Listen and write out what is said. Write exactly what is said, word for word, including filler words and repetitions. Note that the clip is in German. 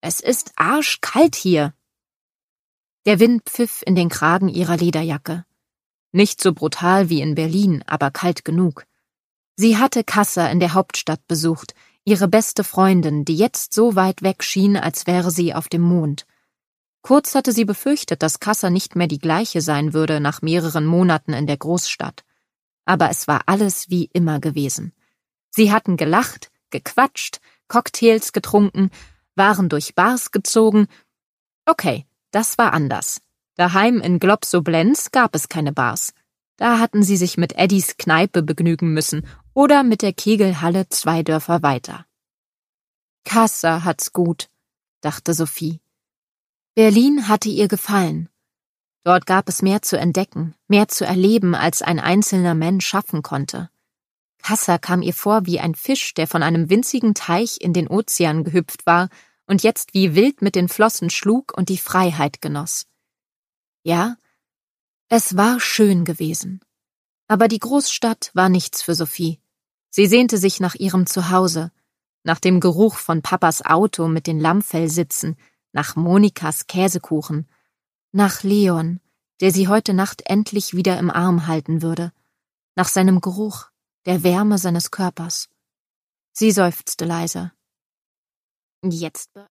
»Es ist arschkalt hier!« Der Wind pfiff in den Kragen ihrer Lederjacke. Nicht so brutal wie in Berlin, aber kalt genug. Sie hatte Kassa in der Hauptstadt besucht, ihre beste Freundin, die jetzt so weit weg schien, als wäre sie auf dem Mond. Kurz hatte sie befürchtet, dass Kassa nicht mehr die gleiche sein würde nach mehreren Monaten in der Großstadt. Aber es war alles wie immer gewesen. Sie hatten gelacht, gequatscht, Cocktails getrunken, waren durch Bars gezogen. Okay, das war anders. Daheim in Globsow-Blenz gab es keine Bars. Da hatten sie sich mit Eddies Kneipe begnügen müssen oder mit der Kegelhalle zwei Dörfer weiter. »Kassa hat's gut«, dachte Sophie. Berlin hatte ihr gefallen. Dort gab es mehr zu entdecken, mehr zu erleben, als ein einzelner Mensch schaffen konnte. Kassa kam ihr vor wie ein Fisch, der von einem winzigen Teich in den Ozean gehüpft war und jetzt wie wild mit den Flossen schlug und die Freiheit genoss. Ja, es war schön gewesen. Aber die Großstadt war nichts für Sophie. Sie sehnte sich nach ihrem Zuhause, nach dem Geruch von Papas Auto mit den Lammfellsitzen, nach Monikas Käsekuchen, nach Leon, der sie heute Nacht endlich wieder im Arm halten würde, nach seinem Geruch, der Wärme seines Körpers. Sie seufzte leise. Jetzt